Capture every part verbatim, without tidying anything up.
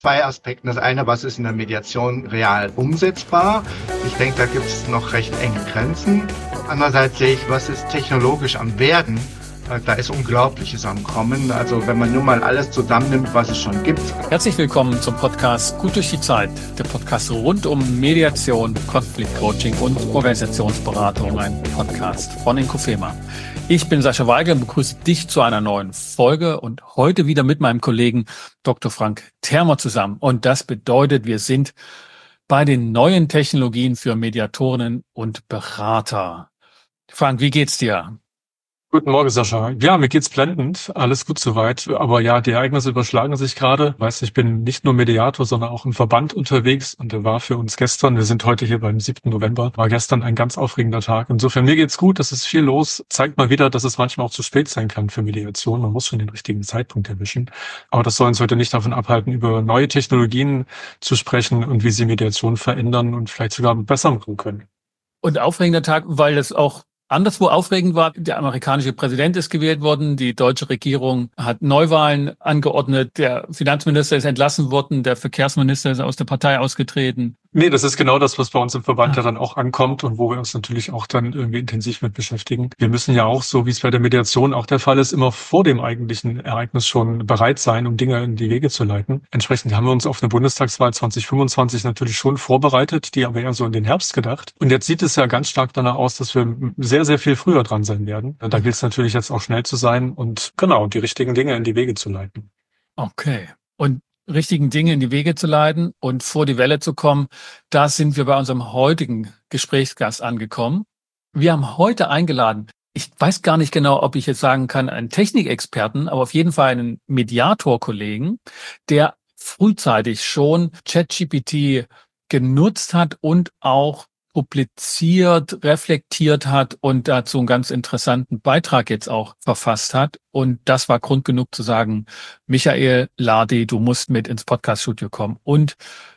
zwei Aspekten. Das eine, was ist in der Mediation real umsetzbar? Ich denke, da gibt es noch recht enge Grenzen. Andererseits sehe ich, was ist technologisch am Werden? Da ist Unglaubliches am Kommen. Also wenn man nur mal alles zusammennimmt, was es schon gibt. Herzlich willkommen zum Podcast Gut durch die Zeit. Der Podcast rund um Mediation, Konfliktcoaching und Organisationsberatung. Ein Podcast von Inkofema. Ich bin Sascha Weigel und begrüße dich zu einer neuen Folge und heute wieder mit meinem Kollegen Doktor Frank Thermer zusammen. Und das bedeutet, wir sind bei den neuen Technologien für Mediatorinnen und Berater. Frank, wie geht's dir? Guten Morgen, Sascha. Ja, mir geht's blendend. Alles gut soweit. Aber ja, die Ereignisse überschlagen sich gerade. Weißt, ich bin nicht nur Mediator, sondern auch im Verband unterwegs. Und der war für uns gestern, wir sind heute hier beim siebten November, war gestern ein ganz aufregender Tag. Insofern, mir geht's gut. Es ist viel los. Zeigt mal wieder, dass es manchmal auch zu spät sein kann für Mediation. Man muss schon den richtigen Zeitpunkt erwischen. Aber das soll uns heute nicht davon abhalten, über neue Technologien zu sprechen und wie sie Mediation verändern und vielleicht sogar besser machen können. Und aufregender Tag, weil es auch anderswo aufregend war. Der amerikanische Präsident ist gewählt worden, die deutsche Regierung hat Neuwahlen angeordnet, der Finanzminister ist entlassen worden, der Verkehrsminister ist aus der Partei ausgetreten. Nee, das ist genau das, was bei uns im Verband ja dann auch ankommt und wo wir uns natürlich auch dann irgendwie intensiv mit beschäftigen. Wir müssen ja auch, so wie es bei der Mediation auch der Fall ist, immer vor dem eigentlichen Ereignis schon bereit sein, um Dinge in die Wege zu leiten. Entsprechend haben wir uns auf eine Bundestagswahl zwanzig fünfundzwanzig natürlich schon vorbereitet, die aber eher so in den Herbst gedacht. Und jetzt sieht es ja ganz stark danach aus, dass wir sehr, sehr viel früher dran sein werden. Da gilt es natürlich jetzt auch schnell zu sein und genau, die richtigen Dinge in die Wege zu leiten. Okay. Und richtigen Dinge in die Wege zu leiten und vor die Welle zu kommen, da sind wir bei unserem heutigen Gesprächsgast angekommen. Wir haben heute eingeladen, ich weiß gar nicht genau, ob ich jetzt sagen kann, einen Technikexperten, aber auf jeden Fall einen Mediator-Kollegen, der frühzeitig schon ChatGPT genutzt hat und auch publiziert, reflektiert hat und dazu einen ganz interessanten Beitrag jetzt auch verfasst hat. Und das war Grund genug zu sagen, Michael Lardi, du musst mit ins Podcast-Studio kommen. Und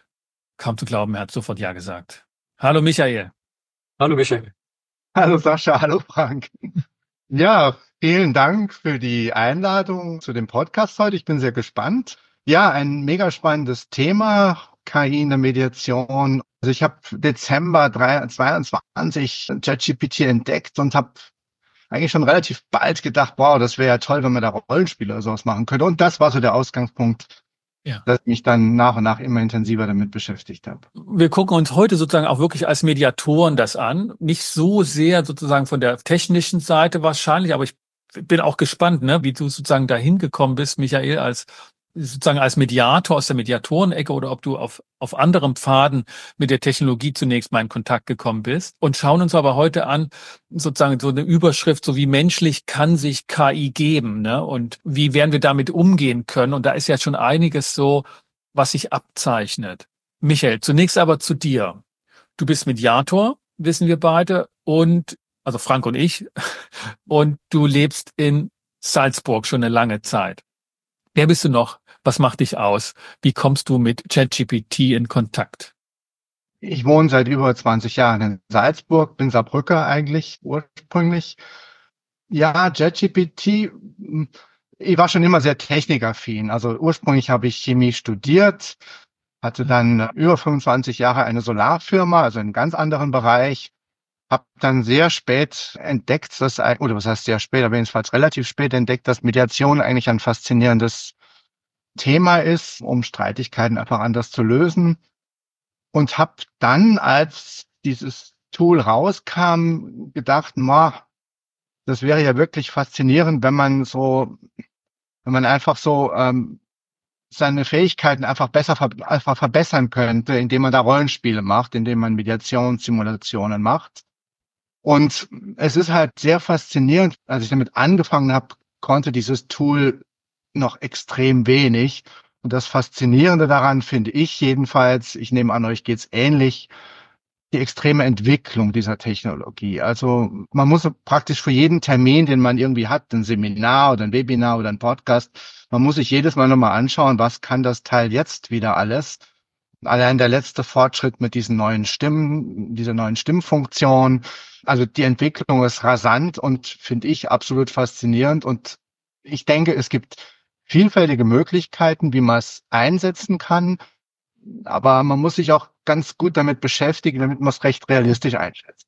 kaum zu glauben, er hat sofort Ja gesagt. Hallo Michael. Hallo Michael. Hallo Sascha, hallo Frank. Ja, vielen Dank für die Einladung zu dem Podcast heute. Ich bin sehr gespannt. Ja, ein mega spannendes Thema. K I in der Mediation. Also ich habe Dezember zweitausendzweiundzwanzig ChatGPT entdeckt und habe eigentlich schon relativ bald gedacht, wow, das wäre ja toll, wenn man da Rollenspiele oder sowas machen könnte. Und das war so der Ausgangspunkt, ja, dass ich mich dann nach und nach immer intensiver damit beschäftigt habe. Wir gucken uns heute sozusagen auch wirklich als Mediatoren das an. Nicht so sehr sozusagen von der technischen Seite wahrscheinlich, aber ich bin auch gespannt, ne, wie du sozusagen dahin gekommen bist, Michael, als sozusagen als Mediator aus der Mediatorenecke oder ob du auf auf anderem Pfaden mit der Technologie zunächst mal in Kontakt gekommen bist und schauen uns aber heute an, sozusagen so eine Überschrift, so wie menschlich kann sich K I geben, ne? Und wie werden wir damit umgehen können? Und da ist ja schon einiges so, was sich abzeichnet. Michael, zunächst aber zu dir. Du bist Mediator, wissen wir beide, und also Frank und ich, und du lebst in Salzburg schon eine lange Zeit. Wer bist du noch? Was macht dich aus? Wie kommst du mit ChatGPT in Kontakt? Ich wohne seit über zwanzig Jahren in Salzburg, bin Saarbrücker eigentlich ursprünglich. Ja, ChatGPT, ich war schon immer sehr technikaffin. Also ursprünglich habe ich Chemie studiert, hatte dann über fünfundzwanzig Jahre eine Solarfirma, also in einem ganz anderen Bereich. Habe dann sehr spät entdeckt, dass, oder was heißt sehr spät, aber jedenfalls relativ spät entdeckt, dass Mediation eigentlich ein faszinierendes Thema ist, um Streitigkeiten einfach anders zu lösen. Und habe dann, als dieses Tool rauskam, gedacht, ma, das wäre ja wirklich faszinierend, wenn man so, wenn man einfach so ähm, seine Fähigkeiten einfach besser einfach verbessern könnte, indem man da Rollenspiele macht, indem man Mediationssimulationen macht. Und es ist halt sehr faszinierend, als ich damit angefangen habe, konnte dieses Tool noch extrem wenig. Und das Faszinierende daran finde ich jedenfalls, ich nehme an, euch geht's ähnlich, die extreme Entwicklung dieser Technologie. Also man muss praktisch für jeden Termin, den man irgendwie hat, ein Seminar oder ein Webinar oder ein Podcast, man muss sich jedes Mal nochmal anschauen, was kann das Teil jetzt wieder alles. Allein der letzte Fortschritt mit diesen neuen Stimmen, dieser neuen Stimmfunktion. Also die Entwicklung ist rasant und finde ich absolut faszinierend. Und ich denke, es gibt vielfältige Möglichkeiten, wie man es einsetzen kann. Aber man muss sich auch ganz gut damit beschäftigen, damit man es recht realistisch einschätzt.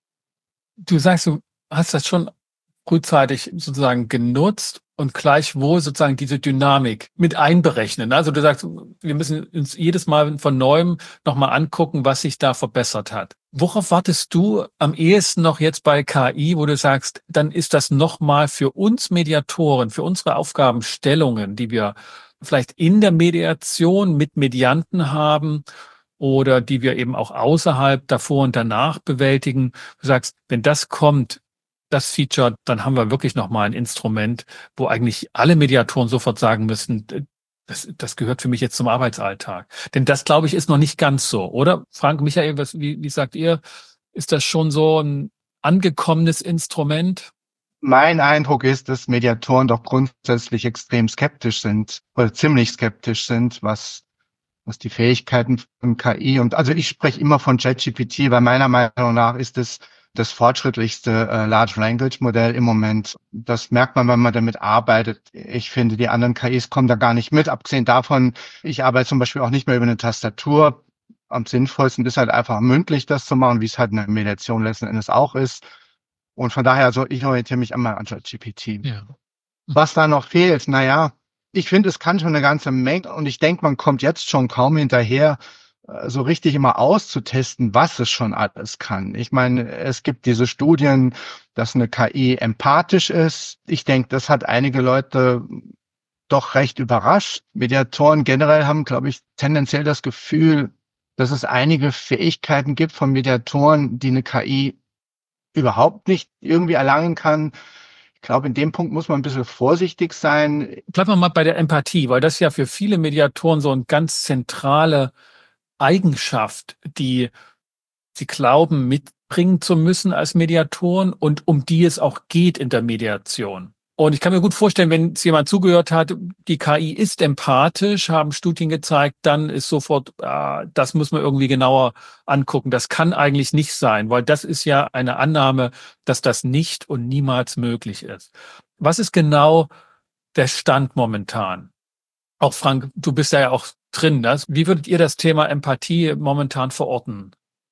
Du sagst, du hast das schon frühzeitig sozusagen genutzt und gleichwohl sozusagen diese Dynamik mit einberechnen. Also du sagst, wir müssen uns jedes Mal von Neuem nochmal angucken, was sich da verbessert hat. Worauf wartest du am ehesten noch jetzt bei K I, wo du sagst, dann ist das nochmal für uns Mediatoren, für unsere Aufgabenstellungen, die wir vielleicht in der Mediation mit Medianten haben oder die wir eben auch außerhalb davor und danach bewältigen. Du sagst, wenn das kommt, das Feature, dann haben wir wirklich nochmal ein Instrument, wo eigentlich alle Mediatoren sofort sagen müssen, das, das gehört für mich jetzt zum Arbeitsalltag. Denn das, glaube ich, ist noch nicht ganz so, oder? Frank, Michael, was, wie, wie sagt ihr? Ist das schon so ein angekommenes Instrument? Mein Eindruck ist, dass Mediatoren doch grundsätzlich extrem skeptisch sind oder ziemlich skeptisch sind, was was die Fähigkeiten von K I und also ich spreche immer von ChatGPT, weil meiner Meinung nach ist es das fortschrittlichste äh, Large Language Modell im Moment. Das merkt man, wenn man damit arbeitet. Ich finde, die anderen K Is kommen da gar nicht mit. Abgesehen davon, ich arbeite zum Beispiel auch nicht mehr über eine Tastatur. Am sinnvollsten ist halt einfach mündlich das zu machen, wie es halt in der Mediation letzten Endes auch ist. Und von daher, also ich orientiere mich einmal an ChatGPT. Ja. Was da noch fehlt, naja, ich finde, es kann schon eine ganze Menge und ich denke, man kommt jetzt schon kaum hinterher, so richtig immer auszutesten, was es schon alles kann. Ich meine, es gibt diese Studien, dass eine K I empathisch ist. Ich denke, das hat einige Leute doch recht überrascht. Mediatoren generell haben, glaube ich, tendenziell das Gefühl, dass es einige Fähigkeiten gibt von Mediatoren, die eine K I überhaupt nicht irgendwie erlangen kann. Ich glaube, in dem Punkt muss man ein bisschen vorsichtig sein. Bleiben wir mal bei der Empathie, weil das ja für viele Mediatoren so eine ganz zentrale Eigenschaft, die sie glauben, mitbringen zu müssen als Mediatoren und um die es auch geht in der Mediation. Und ich kann mir gut vorstellen, wenn es jemand zugehört hat, die K I ist empathisch, haben Studien gezeigt, dann ist sofort, äh, das muss man irgendwie genauer angucken. Das kann eigentlich nicht sein, weil das ist ja eine Annahme, dass das nicht und niemals möglich ist. Was ist genau der Stand momentan? Auch Frank, du bist ja auch drin. Ne? Wie würdet ihr das Thema Empathie momentan verorten?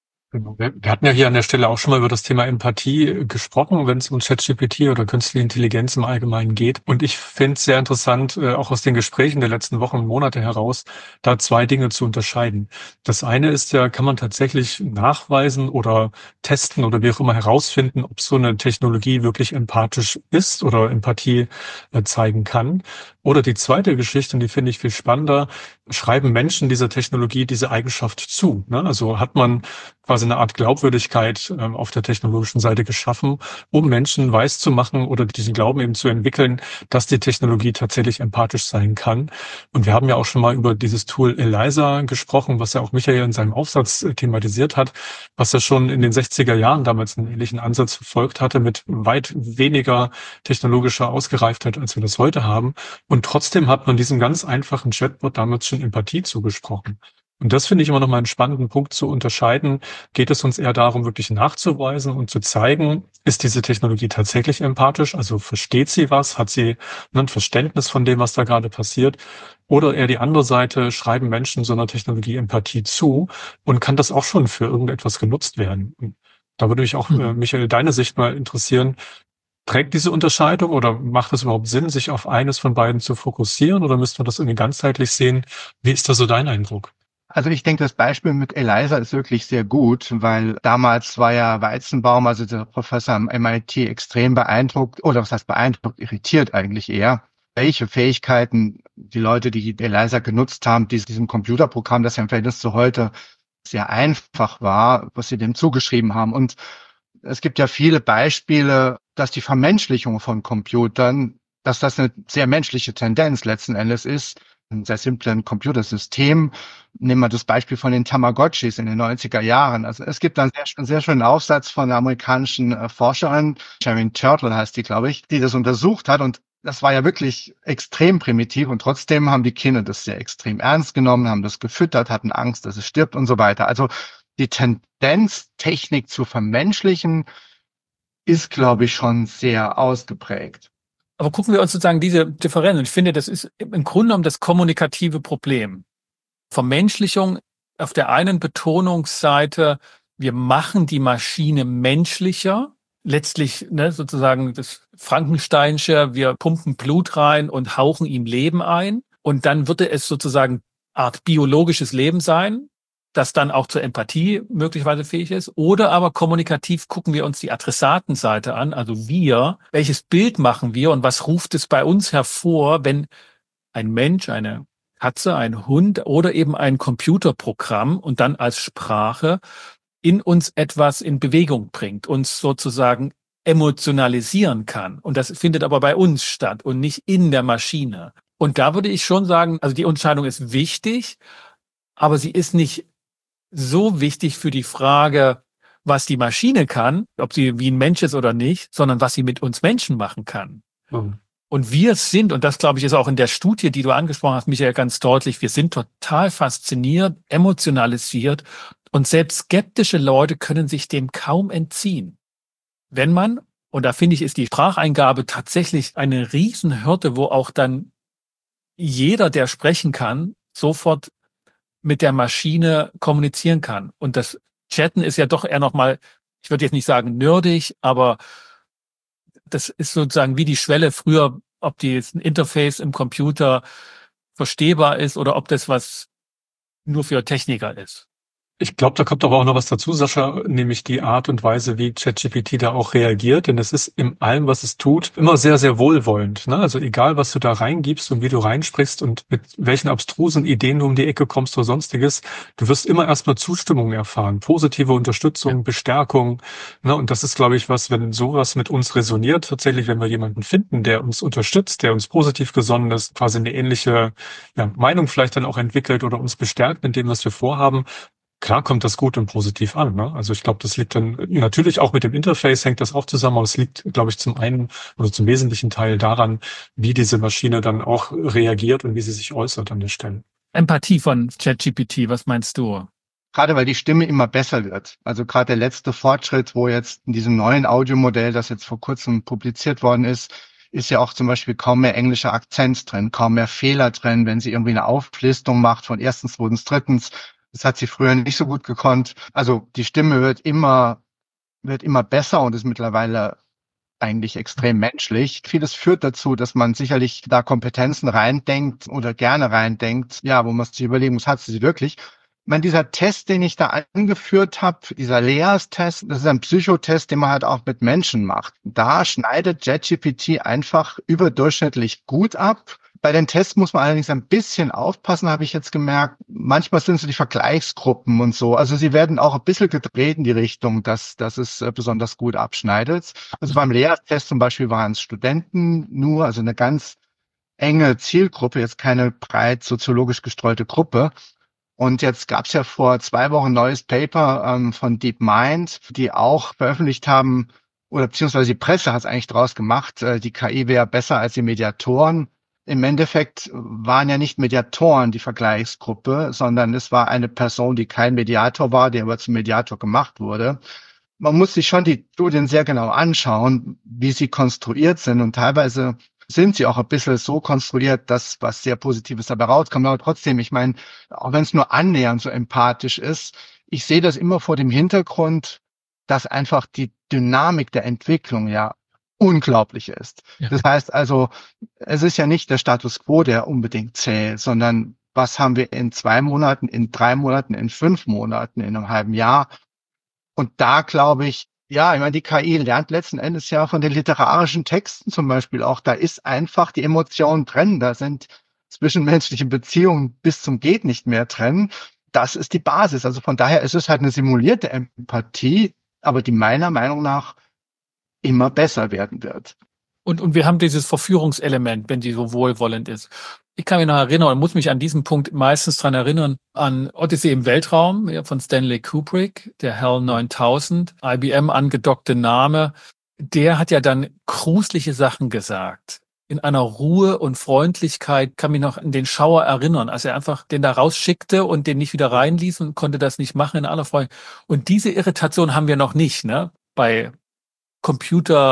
Wir hatten ja hier an der Stelle auch schon mal über das Thema Empathie gesprochen, wenn es um ChatGPT oder künstliche Intelligenz im Allgemeinen geht. Und ich finde es sehr interessant, auch aus den Gesprächen der letzten Wochen und Monate heraus, da zwei Dinge zu unterscheiden. Das eine ist ja, kann man tatsächlich nachweisen oder testen oder wie auch immer herausfinden, ob so eine Technologie wirklich empathisch ist oder Empathie zeigen kann. Oder die zweite Geschichte, und die finde ich viel spannender, schreiben Menschen dieser Technologie diese Eigenschaft zu. Ne? Also hat man quasi eine Art Glaubwürdigkeit äh, auf der technologischen Seite geschaffen, um Menschen weiszumachen oder diesen Glauben eben zu entwickeln, dass die Technologie tatsächlich empathisch sein kann. Und wir haben ja auch schon mal über dieses Tool Eliza gesprochen, was ja auch Michael in seinem Aufsatz äh, thematisiert hat, was ja schon in den sechziger Jahren damals einen ähnlichen Ansatz verfolgt hatte, mit weit weniger technologischer Ausgereiftheit, als wir das heute haben. Und trotzdem hat man diesem ganz einfachen Chatbot damals schon Empathie zugesprochen. Und das finde ich immer noch mal einen spannenden Punkt zu unterscheiden. Geht es uns eher darum, wirklich nachzuweisen und zu zeigen, ist diese Technologie tatsächlich empathisch? Also versteht sie was? Hat sie ein Verständnis von dem, was da gerade passiert? Oder eher die andere Seite, schreiben Menschen so einer Technologie Empathie zu und kann das auch schon für irgendetwas genutzt werden? Und da würde mich auch, mhm. äh, Michael, deine Sicht mal interessieren. Trägt diese Unterscheidung oder macht es überhaupt Sinn, sich auf eines von beiden zu fokussieren oder müsste man das irgendwie ganzheitlich sehen? Wie ist da so dein Eindruck? Also ich denke, das Beispiel mit Eliza ist wirklich sehr gut, weil damals war ja Weizenbaum, also der Professor am M I T, extrem beeindruckt, oder was heißt beeindruckt, irritiert eigentlich eher, welche Fähigkeiten die Leute, die Eliza genutzt haben, diesem Computerprogramm, das ja im Verhältnis zu heute sehr einfach war, was sie dem zugeschrieben haben. Und es gibt ja viele Beispiele, dass die Vermenschlichung von Computern, dass das eine sehr menschliche Tendenz letzten Endes ist. Ein sehr simplen Computersystem. Nehmen wir das Beispiel von den Tamagotchis in den neunziger Jahren. Also es gibt einen sehr, sehr schönen Aufsatz von einer amerikanischen äh, Forscherin, Sharon Turtle heißt die, glaube ich, die das untersucht hat. Und das war ja wirklich extrem primitiv. Und trotzdem haben die Kinder das sehr extrem ernst genommen, haben das gefüttert, hatten Angst, dass es stirbt und so weiter. Also die Tendenz, Technik zu vermenschlichen, ist, glaube ich, schon sehr ausgeprägt. Aber gucken wir uns sozusagen diese Differenz. Und ich finde, das ist im Grunde genommen das kommunikative Problem. Vermenschlichung auf der einen Betonungsseite, wir machen die Maschine menschlicher. Letztlich ne, sozusagen das Frankensteinsche, wir pumpen Blut rein und hauchen ihm Leben ein. Und dann würde es sozusagen Art biologisches Leben sein, das dann auch zur Empathie möglicherweise fähig ist. Oder aber kommunikativ gucken wir uns die Adressatenseite an, also wir. Welches Bild machen wir und was ruft es bei uns hervor, wenn ein Mensch, eine Katze, ein Hund oder eben ein Computerprogramm und dann als Sprache in uns etwas in Bewegung bringt, uns sozusagen emotionalisieren kann. Und das findet aber bei uns statt und nicht in der Maschine. Und da würde ich schon sagen, also die Unterscheidung ist wichtig, aber sie ist nicht so wichtig für die Frage, was die Maschine kann, ob sie wie ein Mensch ist oder nicht, sondern was sie mit uns Menschen machen kann. Mhm. Und wir sind, und das glaube ich ist auch in der Studie, die du angesprochen hast, Michael, ganz deutlich, wir sind total fasziniert, emotionalisiert und selbst skeptische Leute können sich dem kaum entziehen. Wenn man, und da finde ich, ist die Spracheingabe tatsächlich eine Riesenhürde, wo auch dann jeder, der sprechen kann, sofort mit der Maschine kommunizieren kann. Und das Chatten ist ja doch eher nochmal, ich würde jetzt nicht sagen nerdig, aber das ist sozusagen wie die Schwelle früher, ob die jetzt ein Interface im Computer verstehbar ist oder ob das was nur für Techniker ist. Ich glaube, da kommt aber auch noch was dazu, Sascha, nämlich die Art und Weise, wie ChatGPT da auch reagiert. Denn es ist in allem, was es tut, immer sehr, sehr wohlwollend. Ne? Also egal, was du da reingibst und wie du reinsprichst und mit welchen abstrusen Ideen du um die Ecke kommst oder sonstiges, du wirst immer erstmal Zustimmung erfahren, positive Unterstützung, ja. Bestärkung. Ne? Und das ist, glaube ich, was, wenn sowas mit uns resoniert, tatsächlich, wenn wir jemanden finden, der uns unterstützt, der uns positiv gesonnen ist, quasi eine ähnliche ja, Meinung vielleicht dann auch entwickelt oder uns bestärkt in dem, was wir vorhaben. Klar kommt das gut und positiv an. Ne? Also ich glaube, das liegt dann natürlich auch mit dem Interface, hängt das auch zusammen, aber es liegt, glaube ich, zum einen oder zum wesentlichen Teil daran, wie diese Maschine dann auch reagiert und wie sie sich äußert an der Stelle. Empathie von ChatGPT, was meinst du? Gerade weil die Stimme immer besser wird. Also gerade der letzte Fortschritt, wo jetzt in diesem neuen Audiomodell, das jetzt vor kurzem publiziert worden ist, ist ja auch zum Beispiel kaum mehr englischer Akzent drin, kaum mehr Fehler drin, wenn sie irgendwie eine Auflistung macht von erstens, zweitens, drittens. Das hat sie früher nicht so gut gekonnt. Also die Stimme wird immer, wird immer besser und ist mittlerweile eigentlich extrem menschlich. Vieles führt dazu, dass man sicherlich da Kompetenzen reindenkt oder gerne reindenkt, ja, wo man sich überlegen muss, hat sie sie wirklich? Ich meine, dieser Test, den ich da angeführt habe, dieser L E A S-Test, das ist ein Psychotest, den man halt auch mit Menschen macht. Da schneidet ChatGPT einfach überdurchschnittlich gut ab. Bei den Tests muss man allerdings ein bisschen aufpassen, habe ich jetzt gemerkt. Manchmal sind so die Vergleichsgruppen und so. Also sie werden auch ein bisschen gedreht in die Richtung, dass, dass es besonders gut abschneidet. Also beim L E A S-Test zum Beispiel waren es Studenten nur, also eine ganz enge Zielgruppe, jetzt keine breit soziologisch gestreute Gruppe. Und jetzt gab es ja vor zwei Wochen ein neues Paper ähm, von DeepMind, die auch veröffentlicht haben, oder beziehungsweise die Presse hat es eigentlich draus gemacht, äh, die K I wäre besser als die Mediatoren. Im Endeffekt waren ja nicht Mediatoren die Vergleichsgruppe, sondern es war eine Person, die kein Mediator war, der aber zum Mediator gemacht wurde. Man muss sich schon die Studien sehr genau anschauen, wie sie konstruiert sind. Und teilweise sind sie auch ein bisschen so konstruiert, dass was sehr Positives dabei rauskommt. Aber trotzdem, ich meine, auch wenn es nur annähernd so empathisch ist, ich sehe das immer vor dem Hintergrund, dass einfach die Dynamik der Entwicklung ja unglaublich ist. Ja. Das heißt also, es ist ja nicht der Status quo, der unbedingt zählt, sondern was haben wir in zwei Monaten, in drei Monaten, in fünf Monaten, in einem halben Jahr? Und da glaube ich, ja, ich meine, die K I lernt letzten Endes ja von den literarischen Texten zum Beispiel auch. Da ist einfach die Emotion drin. Da sind zwischenmenschliche Beziehungen bis zum geht nicht mehr drin. Das ist die Basis. Also von daher ist es halt eine simulierte Empathie, aber die meiner Meinung nach immer besser werden wird. Und, und wir haben dieses Verführungselement, wenn die so wohlwollend ist. Ich kann mich noch erinnern und muss mich an diesem Punkt meistens dran erinnern, an Odyssee im Weltraum ja, von Stanley Kubrick, der HAL neuntausend, I B M angedockte Name. Der hat ja dann gruselige Sachen gesagt. In einer Ruhe und Freundlichkeit, kann mich noch an den Schauer erinnern, als er einfach den da rausschickte und den nicht wieder reinließ und konnte das nicht machen in aller Freude. Und diese Irritation haben wir noch nicht, ne? Bei Computer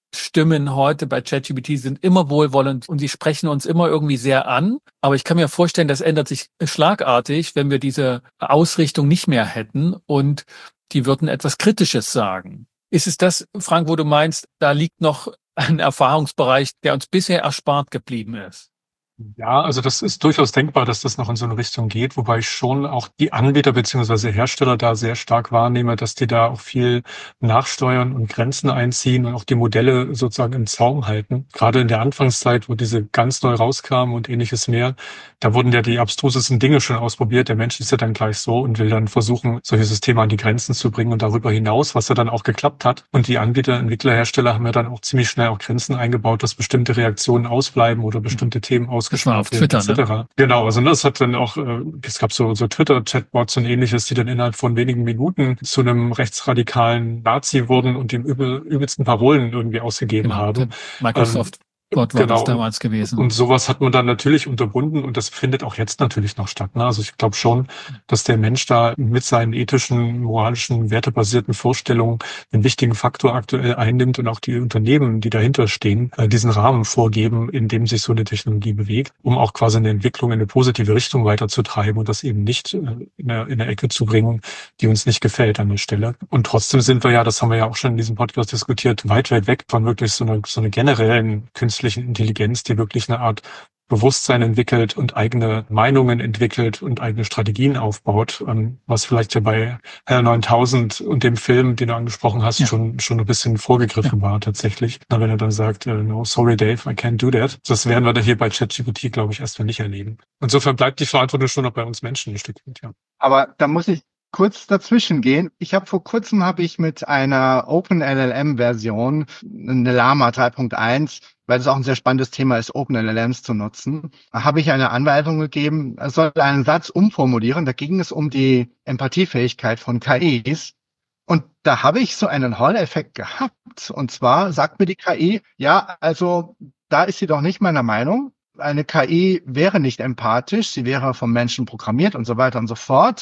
Stimmen heute bei ChatGPT sind immer wohlwollend und sie sprechen uns immer irgendwie sehr an. Aber ich kann mir vorstellen, das ändert sich schlagartig, wenn wir diese Ausrichtung nicht mehr hätten und die würden etwas Kritisches sagen. Ist es das, Frank, wo du meinst, da liegt noch ein Erfahrungsbereich, der uns bisher erspart geblieben ist? Ja, also das ist durchaus denkbar, dass das noch in so eine Richtung geht, wobei ich schon auch die Anbieter beziehungsweise Hersteller da sehr stark wahrnehme, dass die da auch viel nachsteuern und Grenzen einziehen und auch die Modelle sozusagen im Zaum halten. Gerade in der Anfangszeit, wo diese ganz neu rauskamen und Ähnliches mehr, da wurden ja die abstrusesten Dinge schon ausprobiert. Der Mensch ist ja dann gleich so und will dann versuchen, solche Systeme an die Grenzen zu bringen und darüber hinaus, was ja dann auch geklappt hat. Und die Anbieter, Entwickler, Hersteller haben ja dann auch ziemlich schnell auch Grenzen eingebaut, dass bestimmte Reaktionen ausbleiben oder bestimmte Themen aus Das war auf Twitter, ne? Genau, also das hat dann auch, äh, es gab so, so Twitter-Chatbots und Ähnliches, die dann innerhalb von wenigen Minuten zu einem rechtsradikalen Nazi wurden und dem übel, übelsten Parolen irgendwie ausgegeben Genau, haben. Microsoft Wort war Genau. das damals gewesen. Und sowas hat man dann natürlich unterbunden und das findet auch jetzt natürlich noch statt. Ne? Also ich glaube schon, dass der Mensch da mit seinen ethischen, moralischen, wertebasierten Vorstellungen einen wichtigen Faktor aktuell einnimmt und auch die Unternehmen, die dahinter stehen, diesen Rahmen vorgeben, in dem sich so eine Technologie bewegt, um auch quasi eine Entwicklung in eine positive Richtung weiterzutreiben und das eben nicht in eine, in eine Ecke zu bringen, die uns nicht gefällt an der Stelle. Und trotzdem sind wir ja, das haben wir ja auch schon in diesem Podcast diskutiert, weit, weit weg von wirklich so einer, so einer generellen künstlichen Intelligenz, die wirklich eine Art Bewusstsein entwickelt und eigene Meinungen entwickelt und eigene Strategien aufbaut, was vielleicht ja bei HAL neuntausend und dem Film, den du angesprochen hast, ja. schon schon ein bisschen vorgegriffen ja. war tatsächlich. Na, wenn er dann sagt, no, sorry Dave, I can't do that. Das werden wir da hier bei ChatGPT, glaube ich, erstmal nicht erleben. Insofern bleibt die Verantwortung schon noch bei uns Menschen ein Stück weit, ja. Aber da muss ich kurz dazwischen gehen. Ich habe vor kurzem habe ich mit einer OpenLLM-Version, eine Llama drei Punkt eins, weil es auch ein sehr spannendes Thema ist, OpenLLMs zu nutzen, habe ich eine Anweisung gegeben, es soll einen Satz umformulieren. Da ging es um die Empathiefähigkeit von K Is. Und da habe ich so einen Hall-Effekt gehabt. Und zwar sagt mir die K I, ja, also da ist sie doch nicht meiner Meinung. Eine K I wäre nicht empathisch, sie wäre vom Menschen programmiert und so weiter und so fort.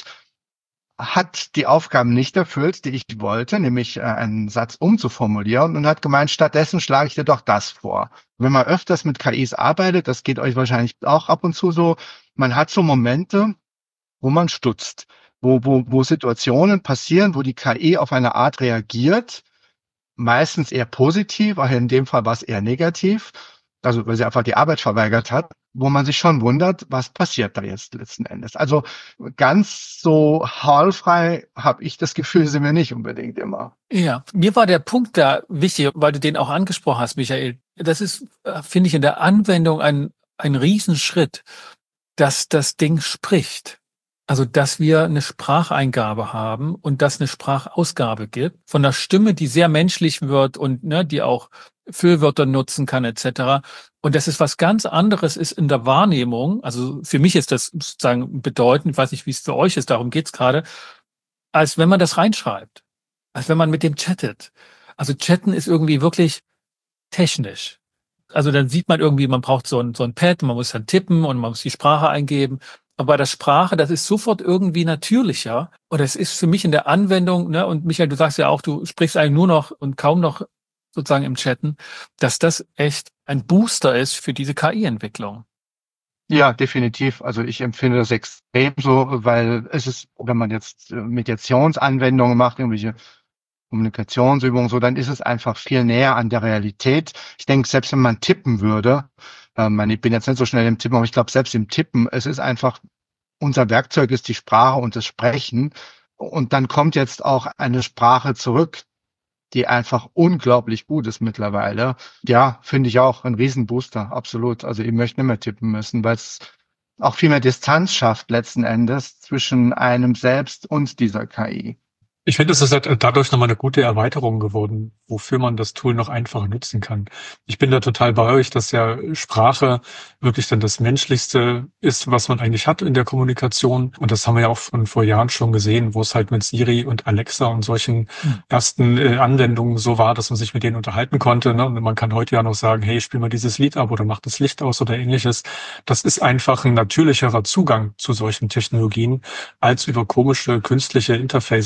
Hat die Aufgaben nicht erfüllt, die ich wollte, nämlich äh, einen Satz umzuformulieren und hat gemeint, stattdessen schlage ich dir doch das vor. Wenn man öfters mit K Is arbeitet, das geht euch wahrscheinlich auch ab und zu so, man hat so Momente, wo man stutzt, wo, wo, wo Situationen passieren, wo die K I auf eine Art reagiert, meistens eher positiv, aber in dem Fall war es eher negativ, also weil sie einfach die Arbeit verweigert hat, wo man sich schon wundert, was passiert da jetzt letzten Endes. Also ganz so hallfrei habe ich das Gefühl, sind wir nicht unbedingt immer. Ja, mir war der Punkt da wichtig, weil du den auch angesprochen hast, Michael. Das ist, finde ich, in der Anwendung ein, ein Riesenschritt, dass das Ding spricht. Also, dass wir eine Spracheingabe haben und dass eine Sprachausgabe gibt von einer Stimme, die sehr menschlich wird und ne, die auch Füllwörter nutzen kann et cetera. Und dass es was ganz anderes ist in der Wahrnehmung. Also für mich ist das sozusagen bedeutend, ich weiß nicht, wie es für euch ist, darum geht's gerade, als wenn man das reinschreibt, als wenn man mit dem chattet. Also chatten ist irgendwie wirklich technisch. Also dann sieht man irgendwie, man braucht so ein, so ein Pad, man muss dann tippen und man muss die Sprache eingeben. Aber bei der Sprache, das ist sofort irgendwie natürlicher. Und es ist für mich in der Anwendung, ne, und Michael, du sagst ja auch, du sprichst eigentlich nur noch und kaum noch sozusagen im Chatten, dass das echt ein Booster ist für diese K I-Entwicklung. Ja, definitiv. Also ich empfinde das extrem so, weil es ist, wenn man jetzt Meditationsanwendungen macht, irgendwelche Kommunikationsübungen, so, dann ist es einfach viel näher an der Realität. Ich denke, selbst wenn man tippen würde, ähm, ich bin jetzt nicht so schnell im Tippen, aber ich glaube, selbst im Tippen, es ist einfach, unser Werkzeug ist die Sprache und das Sprechen. Und dann kommt jetzt auch eine Sprache zurück, die einfach unglaublich gut ist mittlerweile. Ja, finde ich auch ein Riesenbooster, absolut. Also ich möchte nicht mehr tippen müssen, weil es auch viel mehr Distanz schafft letzten Endes zwischen einem selbst und dieser K I. Ich finde, es ist halt dadurch nochmal eine gute Erweiterung geworden, wofür man das Tool noch einfacher nutzen kann. Ich bin da total bei euch, dass ja Sprache wirklich dann das Menschlichste ist, was man eigentlich hat in der Kommunikation. Und das haben wir ja auch von vor Jahren schon gesehen, wo es halt mit Siri und Alexa und solchen mhm. ersten äh, Anwendungen so war, dass man sich mit denen unterhalten konnte. Ne? Und man kann heute ja noch sagen, hey, spiel mal dieses Lied ab oder mach das Licht aus oder ähnliches. Das ist einfach ein natürlicherer Zugang zu solchen Technologien, als über komische künstliche Interfaces dann mit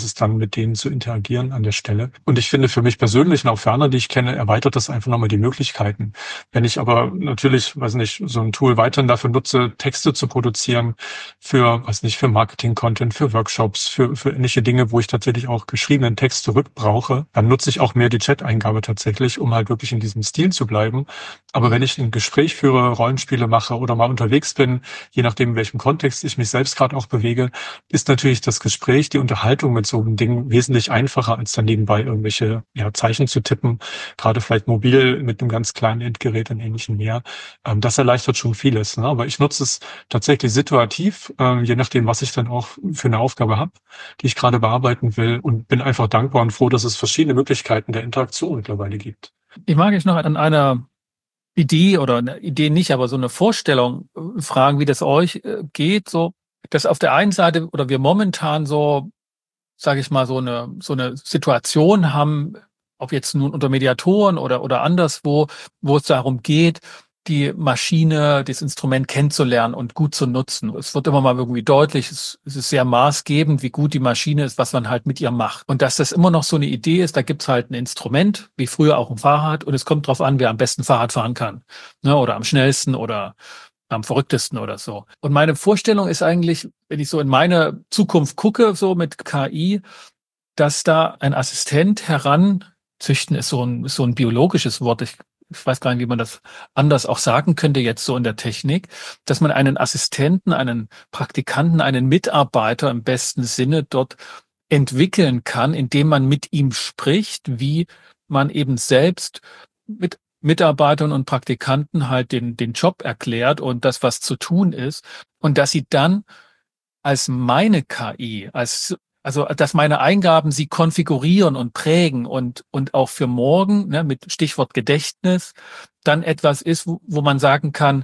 mit denen zu interagieren an der Stelle. Und ich finde für mich persönlich und auch für andere, die ich kenne, erweitert das einfach nochmal die Möglichkeiten. Wenn ich aber natürlich, weiß nicht, so ein Tool weiterhin dafür nutze, Texte zu produzieren für, weiß nicht, für Marketing-Content, für Workshops, für, für ähnliche Dinge, wo ich tatsächlich auch geschriebenen Text zurückbrauche, dann nutze ich auch mehr die Chat-Eingabe tatsächlich, um halt wirklich in diesem Stil zu bleiben. Aber wenn ich ein Gespräch führe, Rollenspiele mache oder mal unterwegs bin, je nachdem, in welchem Kontext ich mich selbst gerade auch bewege, ist natürlich das Gespräch, die Unterhaltung mit so einem Ding wesentlich einfacher, als dann nebenbei irgendwelche ja, Zeichen zu tippen, gerade vielleicht mobil mit einem ganz kleinen Endgerät und ähnlichem mehr. Ähm, das erleichtert schon vieles. Ne? Aber ich nutze es tatsächlich situativ, ähm, je nachdem, was ich dann auch für eine Aufgabe habe, die ich gerade bearbeiten will, und bin einfach dankbar und froh, dass es verschiedene Möglichkeiten der Interaktion mittlerweile gibt. Ich mag jetzt noch an einer Idee oder eine Idee nicht, aber so eine Vorstellung äh, fragen, wie das euch äh, geht, so, dass auf der einen Seite oder wir momentan so, sage ich mal, so eine so eine Situation haben, ob jetzt nun unter Mediatoren oder oder anderswo, wo es darum geht, die Maschine, das Instrument kennenzulernen und gut zu nutzen. Es wird immer mal irgendwie deutlich, es, es ist sehr maßgebend, wie gut die Maschine ist, was man halt mit ihr macht. Und dass das immer noch so eine Idee ist, da gibt's halt ein Instrument, wie früher auch ein Fahrrad, und es kommt drauf an, wer am besten Fahrrad fahren kann, ne, oder am schnellsten oder am verrücktesten oder so. Und meine Vorstellung ist eigentlich, wenn ich so in meine Zukunft gucke, so mit K I, dass da ein Assistent heranzüchten ist so ein, ist so ein biologisches Wort. Ich ich weiß gar nicht, wie man das anders auch sagen könnte jetzt so in der Technik, dass man einen Assistenten, einen Praktikanten, einen Mitarbeiter im besten Sinne dort entwickeln kann, indem man mit ihm spricht, wie man eben selbst mit Mitarbeitern und Praktikanten halt den, den Job erklärt und das, was zu tun ist, und dass sie dann als meine K I, als also, dass meine Eingaben sie konfigurieren und prägen und, und auch für morgen, ne, mit Stichwort Gedächtnis, dann etwas ist, wo, wo man sagen kann,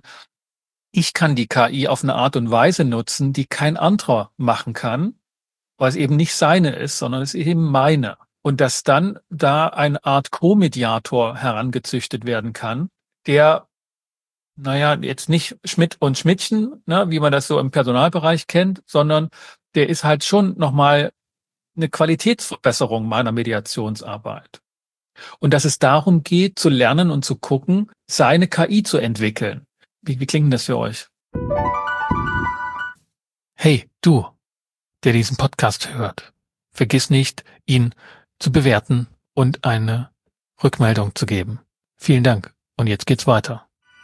ich kann die K I auf eine Art und Weise nutzen, die kein anderer machen kann, weil es eben nicht seine ist, sondern es ist eben meine. Und dass dann da eine Art Co-Mediator herangezüchtet werden kann, der, naja, jetzt nicht Schmidt und Schmidtchen, ne, wie man das so im Personalbereich kennt, sondern der ist halt schon nochmal eine Qualitätsverbesserung meiner Mediationsarbeit. Und dass es darum geht, zu lernen und zu gucken, seine K I zu entwickeln. Wie, wie klingt das für euch? Hey, du, der diesen Podcast hört. Vergiss nicht, ihn zu bewerten und eine Rückmeldung zu geben. Vielen Dank. Und jetzt geht's weiter.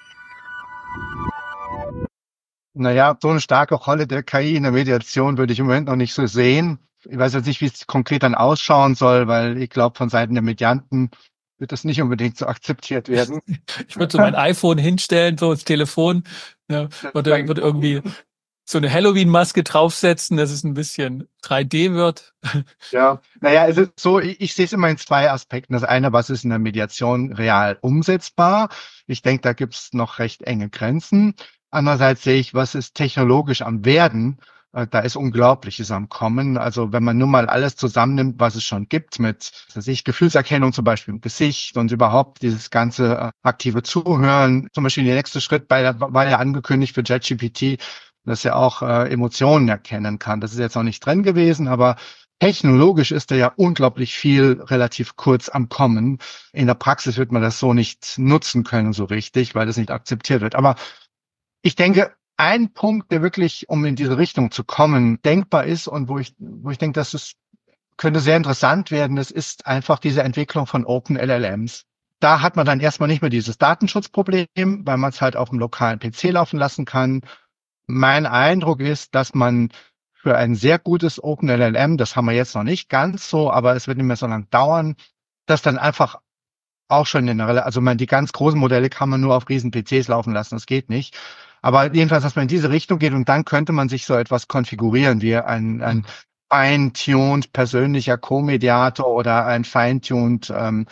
Naja, so eine starke Rolle der K I in der Mediation würde ich im Moment noch nicht so sehen. Ich weiß jetzt nicht, wie es konkret dann ausschauen soll, weil ich glaube, von Seiten der Medianten wird das nicht unbedingt so akzeptiert werden. Ich würde so mein iPhone hinstellen, so das Telefon, ne, würde, würde irgendwie so eine Halloween-Maske draufsetzen, dass es ein bisschen drei D wird. Ja, naja, es ist so, ich, ich sehe es immer in zwei Aspekten. Das eine, was ist in der Mediation real umsetzbar? Ich denke, da gibt es noch recht enge Grenzen. Andererseits sehe ich, was ist technologisch am Werden. Äh, Da ist Unglaubliches am Kommen. Also wenn man nur mal alles zusammennimmt, was es schon gibt, mit was weiß ich, Gefühlserkennung zum Beispiel im Gesicht und überhaupt dieses ganze äh, aktive Zuhören. Zum Beispiel der nächste Schritt bei, der- war ja angekündigt für ChatGPT, dass er auch äh, Emotionen erkennen kann. Das ist jetzt noch nicht drin gewesen, aber technologisch ist da ja unglaublich viel relativ kurz am Kommen. In der Praxis wird man das so nicht nutzen können so richtig, weil das nicht akzeptiert wird. Aber ich denke, ein Punkt, der wirklich, um in diese Richtung zu kommen, denkbar ist und wo ich, wo ich denke, dass es könnte sehr interessant werden, das ist einfach diese Entwicklung von Open L L Ms. Da hat man dann erstmal nicht mehr dieses Datenschutzproblem, weil man es halt auf dem lokalen P C laufen lassen kann. Mein Eindruck ist, dass man für ein sehr gutes Open L L M, das haben wir jetzt noch nicht ganz so, aber es wird nicht mehr so lange dauern, das dann einfach auch schon in der Rele- also man, die ganz großen Modelle kann man nur auf riesen P Cs laufen lassen, das geht nicht. Aber jedenfalls, dass man in diese Richtung geht und dann könnte man sich so etwas konfigurieren wie ein, ein fine-tuned persönlicher Co-Mediator oder ein fine-tuned ähm,